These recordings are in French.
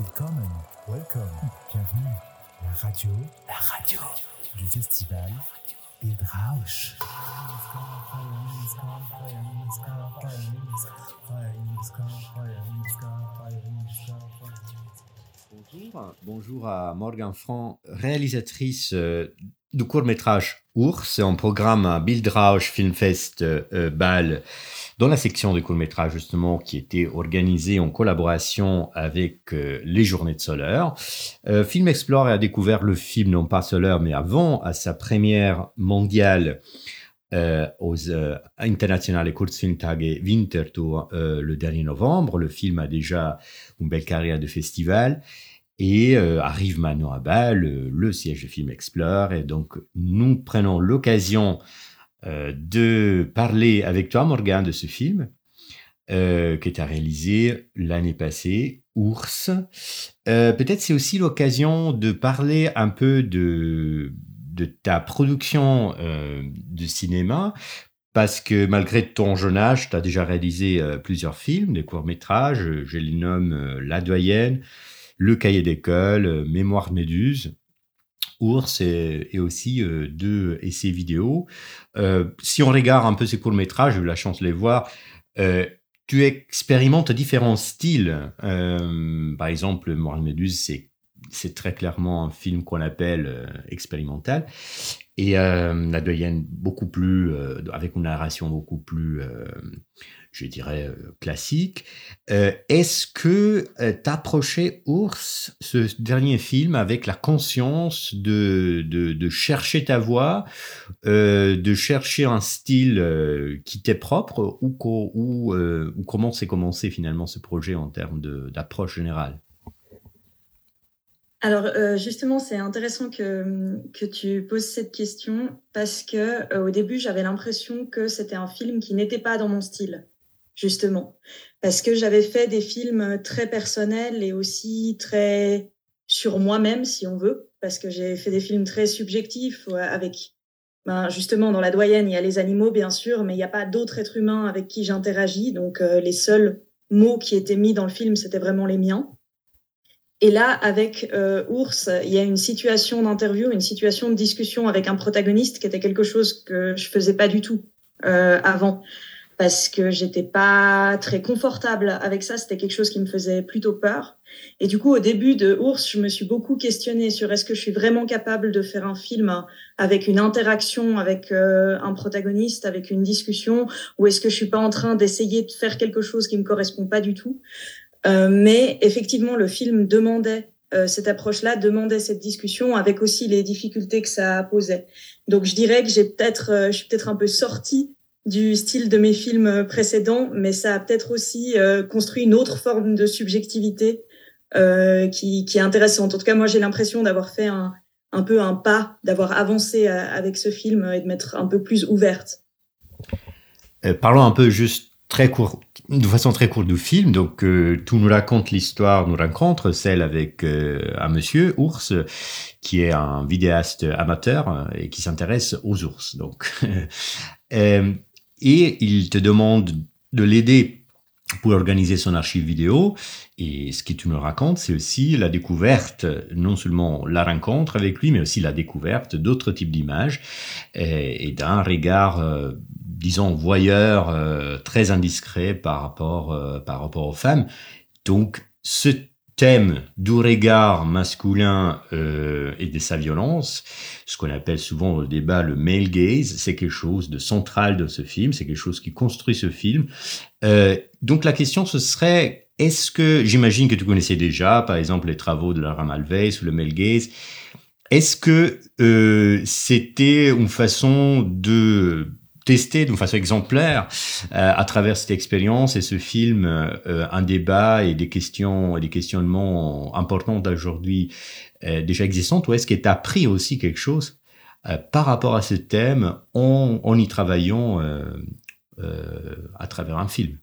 Willkommen, welcome, bienvenue. La radio du festival Bildrausch. Bonjour à Morgane Franc, réalisatrice du court-métrage Ours, en programme à Bildrausch Filmfest Bâle, dans la section de court-métrage justement qui était organisée en collaboration avec les Journées de Soleure. Film Explore a découvert le film, non pas Soleure, mais avant, à sa première mondiale aux Internationale Kurzfilmtage Winterthur le dernier novembre. Le film a déjà une belle carrière de festival et arrive maintenant à Bâle, le siège de Film Explore. Et donc, nous prenons l'occasion de parler avec toi, Morgane, de ce film que tu as réalisé l'année passée, Ours. Peut-être c'est aussi l'occasion de parler un peu de ta production de cinéma, parce que malgré ton jeune âge, tu as déjà réalisé plusieurs films, des courts-métrages, je les nomme La Doyenne, Le Cahier d'école, Mémoire Méduse, Ours et aussi 2 essais vidéo. Si on regarde un peu ces courts-métrages, j'ai eu la chance de les voir, tu expérimentes différents styles. Par exemple, Mémoire Méduse, c'est très clairement un film qu'on appelle expérimental. Et La Doyenne, beaucoup plus, avec une narration beaucoup plus, je dirais, classique. Est-ce que t'approchais Ours, ce dernier film, avec la conscience de chercher ta voix, de chercher un style qui t'est propre, ou comment s'est commencé finalement ce projet en termes d'approche générale? Alors justement, c'est intéressant que tu poses cette question parce que au début, j'avais l'impression que c'était un film qui n'était pas dans mon style, justement. Parce que j'avais fait des films très personnels et aussi très sur moi-même, si on veut. Parce que j'ai fait des films très subjectifs avec, justement, dans La Doyenne, il y a les animaux, bien sûr, mais il n'y a pas d'autres êtres humains avec qui j'interagis. Donc les seuls mots qui étaient mis dans le film, c'était vraiment les miens. Et là, avec Ours, il y a une situation d'interview, une situation de discussion avec un protagoniste qui était quelque chose que je faisais pas du tout avant, parce que j'étais pas très confortable avec ça. C'était quelque chose qui me faisait plutôt peur. Et du coup, au début de Ours, je me suis beaucoup questionnée sur est-ce que je suis vraiment capable de faire un film avec une interaction avec un protagoniste, avec une discussion, ou est-ce que je suis pas en train d'essayer de faire quelque chose qui me correspond pas du tout. Mais effectivement, le film demandait cette approche-là, demandait cette discussion avec aussi les difficultés que ça posait. Donc, je dirais que je suis peut-être un peu sortie du style de mes films précédents, mais ça a peut-être aussi construit une autre forme de subjectivité qui est intéressante. En tout cas, moi, j'ai l'impression d'avoir fait un peu un pas, d'avoir avancé avec ce film et de m'être un peu plus ouverte. Parlons un peu juste très court, de façon très courte du film. Donc, tout nous raconte l'histoire, nous rencontre celle avec un monsieur, Ours, qui est un vidéaste amateur et qui s'intéresse aux ours. Donc, et il te demande de l'aider pour organiser son archive vidéo. Et ce que tu nous racontes, c'est aussi la découverte, non seulement la rencontre avec lui, mais aussi la découverte d'autres types d'images et d'un regard, disons, voyeur très indiscret par rapport aux femmes. Donc, ce thème du regard masculin et de sa violence, ce qu'on appelle souvent au débat le male gaze, c'est quelque chose de central dans ce film, c'est quelque chose qui construit ce film. Donc la question ce serait, est-ce que, j'imagine que tu connaissais déjà, par exemple, les travaux de Laura Mulvey sur le male gaze, est-ce que c'était une façon de tester d'une façon exemplaire à travers cette expérience et ce film un débat et des questions et des questionnements importants d'aujourd'hui déjà existantes, ou est-ce que tu as appris aussi quelque chose par rapport à ce thème en y travaillant à travers un film?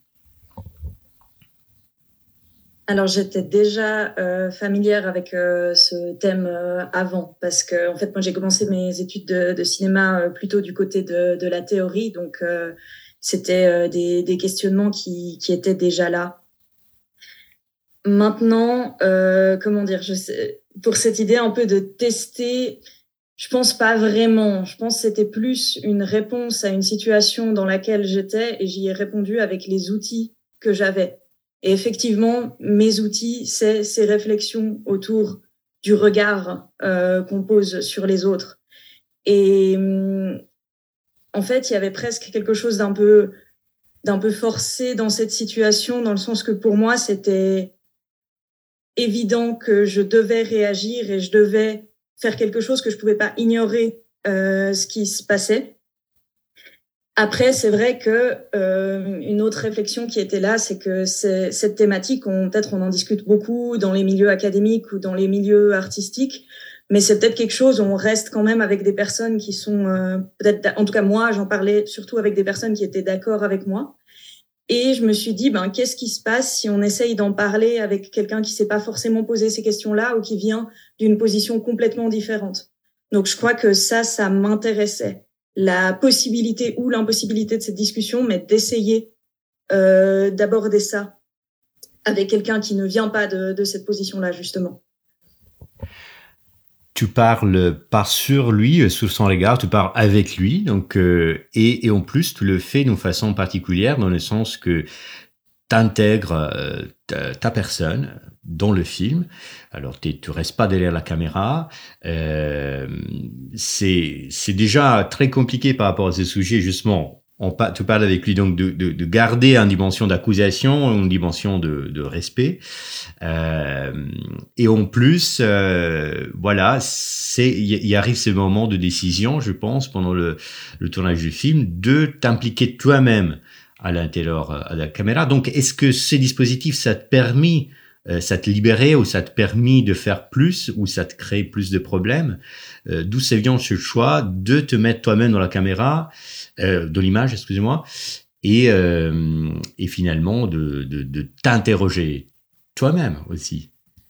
Alors j'étais déjà familière avec ce thème avant, parce que en fait moi j'ai commencé mes études de cinéma plutôt du côté de la théorie, donc c'était des questionnements qui étaient déjà là. Maintenant, comment dire, pour cette idée un peu de tester, je pense pas vraiment. Je pense que c'était plus une réponse à une situation dans laquelle j'étais et j'y ai répondu avec les outils que j'avais. Et effectivement, mes outils, c'est ces réflexions autour du regard qu'on pose sur les autres. Et en fait, il y avait presque quelque chose d'un peu forcé dans cette situation, dans le sens que pour moi, c'était évident que je devais réagir et je devais faire quelque chose, que je pouvais pas ignorer ce qui se passait. Après, c'est vrai que une autre réflexion qui était là, c'est que cette thématique, peut-être on en discute beaucoup dans les milieux académiques ou dans les milieux artistiques, mais c'est peut-être quelque chose où on reste quand même avec des personnes qui sont peut-être, en tout cas moi, j'en parlais surtout avec des personnes qui étaient d'accord avec moi. Et je me suis dit, qu'est-ce qui se passe si on essaye d'en parler avec quelqu'un qui s'est pas forcément posé ces questions-là ou qui vient d'une position complètement différente. Donc, je crois que ça m'intéressait. La possibilité ou l'impossibilité de cette discussion, mais d'essayer d'aborder ça avec quelqu'un qui ne vient pas de cette position-là, justement. Tu parles pas sur lui, sur son regard, tu parles avec lui, donc et en plus tu le fais d'une façon particulière dans le sens que t'intègres ta personne dans le film. Alors tu restes pas derrière la caméra. C'est déjà très compliqué par rapport à ce sujet justement. Tu parles avec lui donc de garder une dimension d'accusation, une dimension de respect. Et en plus, voilà, il arrive ce moment de décision, je pense, pendant le tournage du film, de t'impliquer toi-même à l'intérieur de la caméra. Donc, est-ce que ces dispositifs, ça te libérait ou ça te permis de faire plus ou ça te crée plus de problèmes? D'où ça vient ce choix de te mettre toi-même dans la caméra, dans l'image, excusez-moi, et finalement de t'interroger toi-même aussi?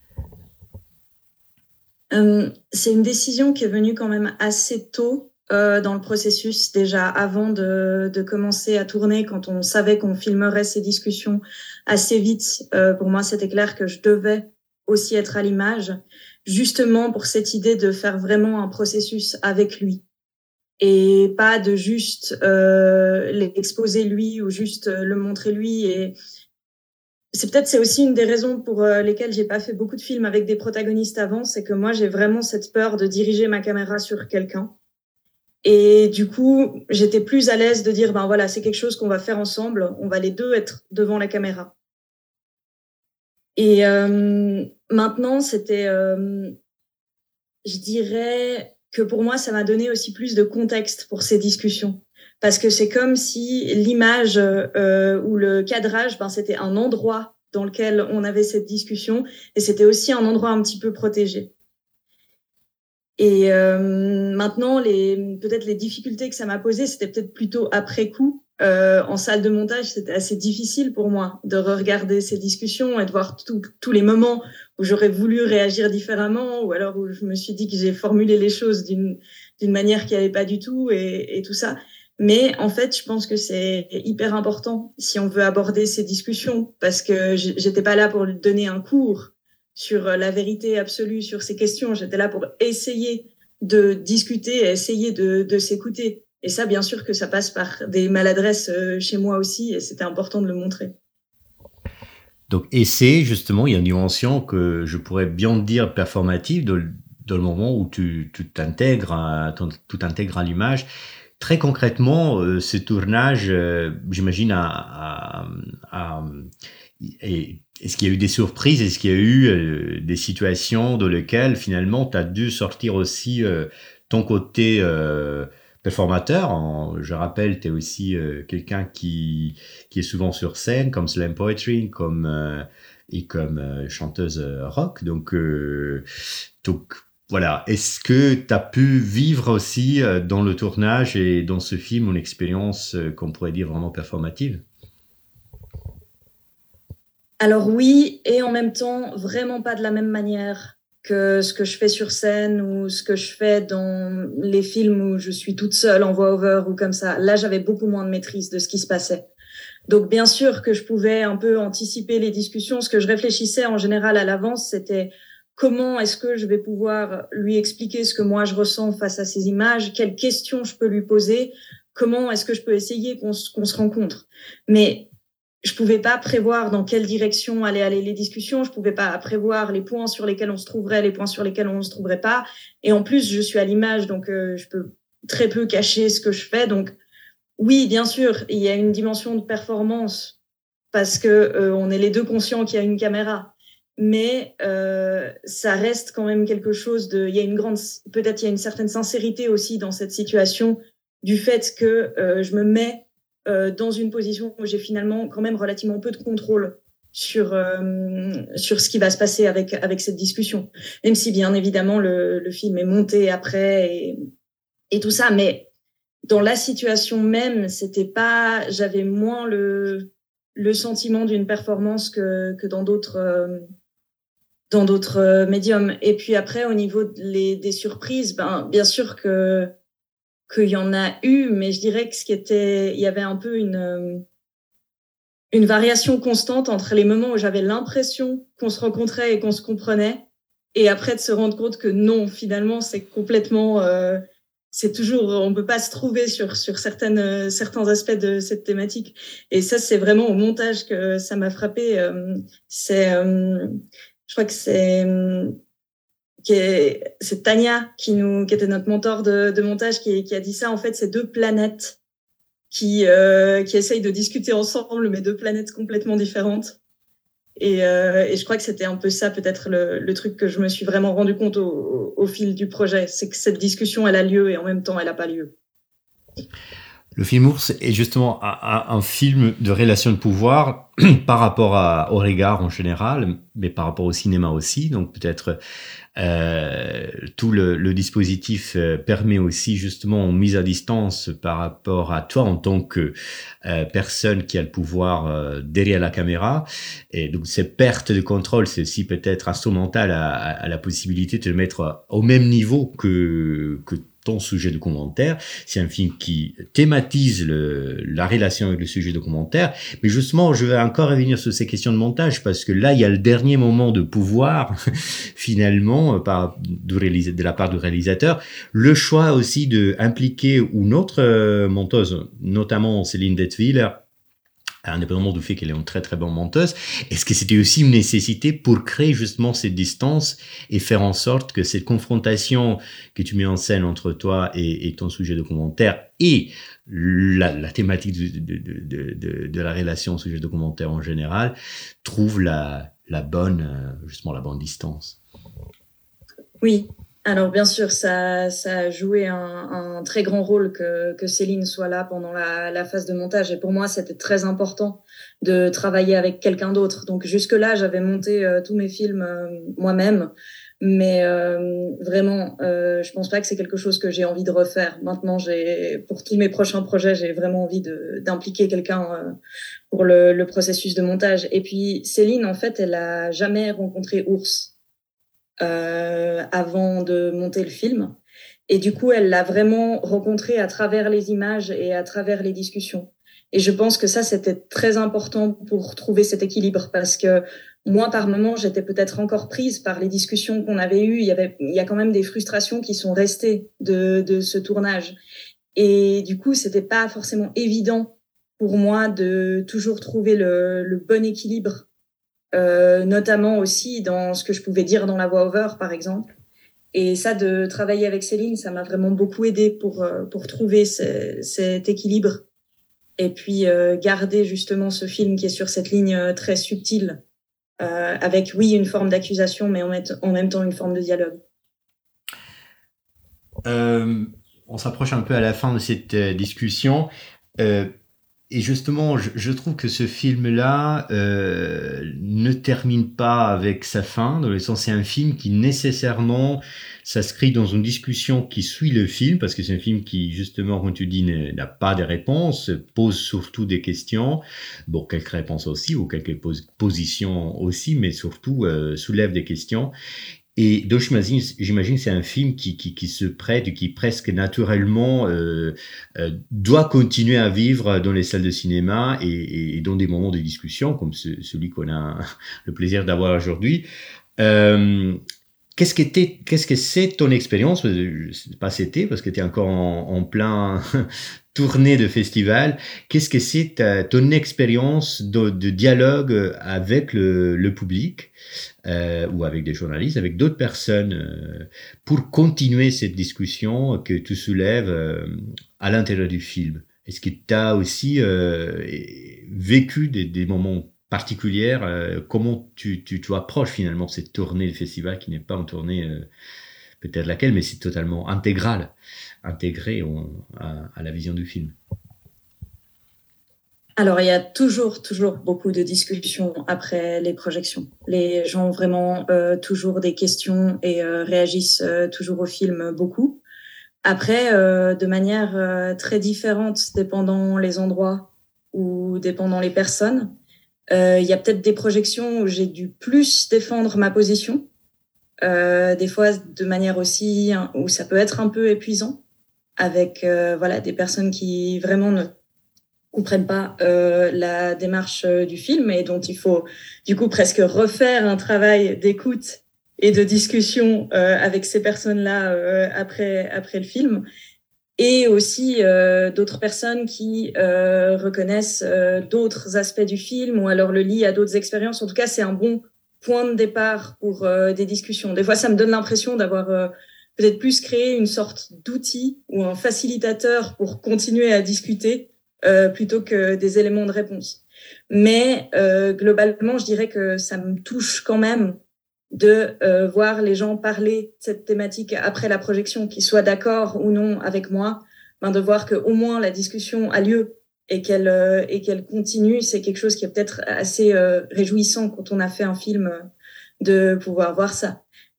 C'est une décision qui est venue quand même assez tôt dans le processus, déjà avant de commencer à tourner, quand on savait qu'on filmerait ces discussions assez vite. Pour moi, c'était clair que je devais aussi être à l'image, justement pour cette idée de faire vraiment un processus avec lui et pas de juste l'exposer lui ou juste le montrer lui. Et c'est aussi une des raisons pour lesquelles j'ai pas fait beaucoup de films avec des protagonistes avant, c'est que moi j'ai vraiment cette peur de diriger ma caméra sur quelqu'un. Et du coup, j'étais plus à l'aise de dire, voilà, c'est quelque chose qu'on va faire ensemble. On va les deux être devant la caméra. Et maintenant, c'était, je dirais que pour moi, ça m'a donné aussi plus de contexte pour ces discussions. Parce que c'est comme si l'image ou le cadrage, c'était un endroit dans lequel on avait cette discussion. Et c'était aussi un endroit un petit peu protégé. Et maintenant, peut-être les difficultés que ça m'a posées, c'était peut-être plutôt après coup. En salle de montage, c'était assez difficile pour moi de regarder ces discussions et de voir tous les moments où j'aurais voulu réagir différemment ou alors où je me suis dit que j'ai formulé les choses d'une manière qui n'allait pas du tout et tout ça. Mais en fait, je pense que c'est hyper important si on veut aborder ces discussions parce que j'étais pas là pour lui donner un cours sur la vérité absolue sur ces questions. J'étais là pour essayer de discuter et essayer de s'écouter. Et ça, bien sûr que ça passe par des maladresses chez moi aussi, et c'était important de le montrer. Donc, essayer, justement, il y a une dimension que je pourrais bien dire performative dans le moment où tu t'intègres à l'image. Très concrètement, ce tournage, j'imagine, est-ce qu'il y a eu des surprises? Est-ce qu'il y a eu des situations dans lesquelles finalement tu as dû sortir aussi ton côté performateur? Je rappelle, tu es aussi quelqu'un qui est souvent sur scène, comme slam poetry, et comme chanteuse rock. Donc voilà. Est-ce que tu as pu vivre aussi dans le tournage et dans ce film une expérience qu'on pourrait dire vraiment performative? Alors oui, et en même temps, vraiment pas de la même manière que ce que je fais sur scène ou ce que je fais dans les films où je suis toute seule en voix-over ou comme ça. Là, j'avais beaucoup moins de maîtrise de ce qui se passait. Donc, bien sûr que je pouvais un peu anticiper les discussions. Ce que je réfléchissais en général à l'avance, c'était comment est-ce que je vais pouvoir lui expliquer ce que moi je ressens face à ces images, quelles questions je peux lui poser, comment est-ce que je peux essayer qu'on se rencontre. Mais je pouvais pas prévoir dans quelle direction allaient aller les discussions, je pouvais pas prévoir les points sur lesquels on se trouverait, les points sur lesquels on ne se trouverait pas. Et en plus, je suis à l'image, donc je peux très peu cacher ce que je fais. Donc, oui, bien sûr, il y a une dimension de performance parce que on est les deux conscients qu'il y a une caméra, mais ça reste quand même quelque chose de. Il y a peut-être il y a une certaine sincérité aussi dans cette situation du fait que je me mets dans une position où j'ai finalement quand même relativement peu de contrôle sur ce qui va se passer avec cette discussion, même si bien évidemment le film est monté après et tout ça, mais dans la situation même, j'avais moins le sentiment d'une performance que dans d'autres médiums. Et puis après, au niveau des surprises, bien sûr qu'il y en a eu, mais je dirais que il y avait un peu une variation constante entre les moments où j'avais l'impression qu'on se rencontrait et qu'on se comprenait, et après de se rendre compte que non, finalement, c'est complètement c'est toujours, on peut pas se trouver sur certains aspects de cette thématique. Et ça, c'est vraiment au montage que ça m'a frappé. Je crois que c'est Tania qui était notre mentor de montage qui a dit ça. En fait, c'est deux planètes qui essayent de discuter ensemble, mais deux planètes complètement différentes. Et je crois que c'était un peu ça, peut-être le truc que je me suis vraiment rendu compte au fil du projet, c'est que cette discussion, elle a lieu et en même temps, elle n'a pas lieu. Le film Ours est justement un film de relation de pouvoir par rapport au regard en général, mais par rapport au cinéma aussi. Donc peut-être tout le dispositif permet aussi justement une mise à distance par rapport à toi en tant que personne qui a le pouvoir derrière la caméra. Et donc cette perte de contrôle, c'est aussi peut-être instrumental à la possibilité de te mettre au même niveau que ton sujet de commentaire. C'est un film qui thématise la relation avec le sujet de commentaire. Mais justement, je vais encore revenir sur ces questions de montage parce que là, il y a le dernier moment de pouvoir, finalement, de la part du réalisateur. Le choix aussi de impliquer une autre monteuse, notamment Céline Detwiller, indépendamment du fait qu'elle est une très très bonne menteuse, est-ce que c'était aussi une nécessité pour créer justement cette distance et faire en sorte que cette confrontation que tu mets en scène entre toi et ton sujet de commentaire et la thématique de la relation sujet de commentaire en général trouve la bonne distance? Oui. Alors bien sûr, ça a joué un très grand rôle que Céline soit là pendant la phase de montage. Et pour moi, c'était très important de travailler avec quelqu'un d'autre. Donc jusque-là, j'avais monté tous mes films moi-même. Mais vraiment, je pense pas que c'est quelque chose que j'ai envie de refaire. Maintenant, pour tous mes prochains projets, j'ai vraiment envie d'impliquer quelqu'un pour le processus de montage. Et puis Céline, en fait, elle a jamais rencontré Ours avant de monter le film. Et du coup, elle l'a vraiment rencontré à travers les images et à travers les discussions. Et je pense que ça, c'était très important pour trouver cet équilibre parce que moi, par moments, j'étais peut-être encore prise par les discussions qu'on avait eues. Il y a quand même des frustrations qui sont restées de ce tournage. Et du coup, c'était pas forcément évident pour moi de toujours trouver le bon équilibre. Notamment aussi dans ce que je pouvais dire dans la voix-over, par exemple. Et ça, de travailler avec Céline, ça m'a vraiment beaucoup aidé pour trouver cet équilibre. Et puis, garder justement ce film qui est sur cette ligne très subtile, avec, oui, une forme d'accusation, mais en même temps une forme de dialogue. On s'approche un peu à la fin de cette discussion. Et justement, je trouve que ce film-là ne termine pas avec sa fin. Dans le sens, c'est un film qui nécessairement s'inscrit dans une discussion qui suit le film, parce que c'est un film qui, justement, comme tu dis, n'a pas de réponses, pose surtout des questions. Bon, quelques réponses aussi, ou quelques positions aussi, mais surtout soulève des questions. Et donc j'imagine que c'est un film qui se prête, qui presque naturellement doit continuer à vivre dans les salles de cinéma et dans des moments de discussion comme celui qu'on a le plaisir d'avoir aujourd'hui. Qu'est-ce que c'est ton expérience? Pas c'était parce que tu es encore en plein tournée de festival. Qu'est-ce que c'est ton expérience de dialogue avec le public ou avec des journalistes, avec d'autres personnes pour continuer cette discussion que tu soulèves à l'intérieur du film? Est-ce que tu as aussi vécu des moments particulière, comment tu approches finalement cette tournée de festival qui n'est pas une tournée peut-être laquelle, mais c'est totalement intégré à la vision du film. Alors, il y a toujours beaucoup de discussions après les projections. Les gens ont vraiment toujours des questions et réagissent toujours au film beaucoup. Après, de manière très différente, dépendant les endroits ou dépendant les personnes. Il y a peut-être des projections où j'ai dû plus défendre ma position, des fois de manière aussi où ça peut être un peu épuisant, avec des personnes qui vraiment ne comprennent pas la démarche du film et dont il faut du coup presque refaire un travail d'écoute et de discussion avec ces personnes-là après le film. Et aussi d'autres personnes qui reconnaissent d'autres aspects du film ou alors le lient à d'autres expériences. En tout cas, c'est un bon point de départ pour des discussions. Des fois, ça me donne l'impression d'avoir peut-être plus créé une sorte d'outil ou un facilitateur pour continuer à discuter plutôt que des éléments de réponse. Mais globalement, je dirais que ça me touche quand même de voir les gens parler de cette thématique après la projection, qu'ils soient d'accord ou non avec moi, de voir que au moins la discussion a lieu et qu'elle continue, c'est quelque chose qui est peut-être assez réjouissant quand on a fait un film de pouvoir voir ça.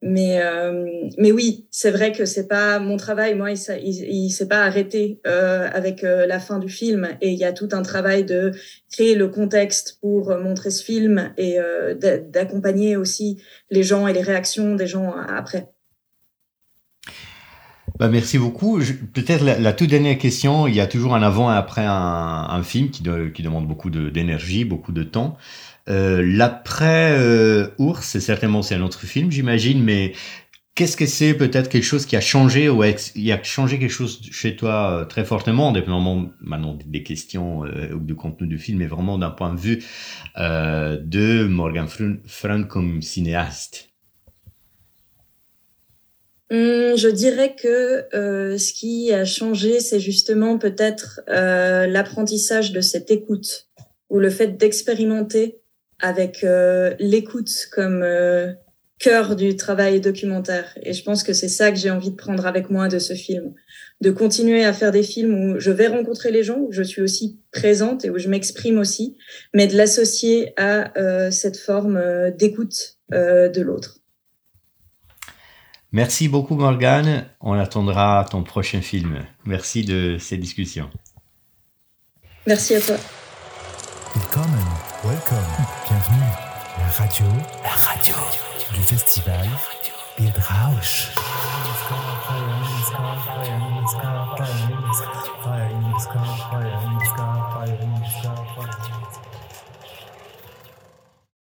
Mais oui, c'est vrai que c'est pas mon travail. Moi, il s'est pas arrêté avec la fin du film. Et il y a tout un travail de créer le contexte pour montrer ce film et d'accompagner aussi les gens et les réactions des gens après. Merci beaucoup. Peut-être la toute dernière question. Il y a toujours un avant et après un film qui demande beaucoup d'énergie, beaucoup de temps. L'après Ours, c'est un autre film, j'imagine, mais qu'est-ce que c'est peut-être quelque chose qui a changé ou il a changé quelque chose chez toi très fortement, indépendamment maintenant des questions ou du contenu du film, mais vraiment d'un point de vue de Morgan Freund comme cinéaste? Je dirais que ce qui a changé, c'est justement peut-être l'apprentissage de cette écoute ou le fait d'expérimenter avec l'écoute comme cœur du travail documentaire. Et je pense que c'est ça que j'ai envie de prendre avec moi de ce film, de continuer à faire des films où je vais rencontrer les gens, où je suis aussi présente et où je m'exprime aussi, mais de l'associer à cette forme d'écoute de l'autre. Merci beaucoup Morgane, on attendra ton prochain film. Merci de ces discussions. Merci à toi. Welcome, bienvenue. La radio du festival Bildrausch.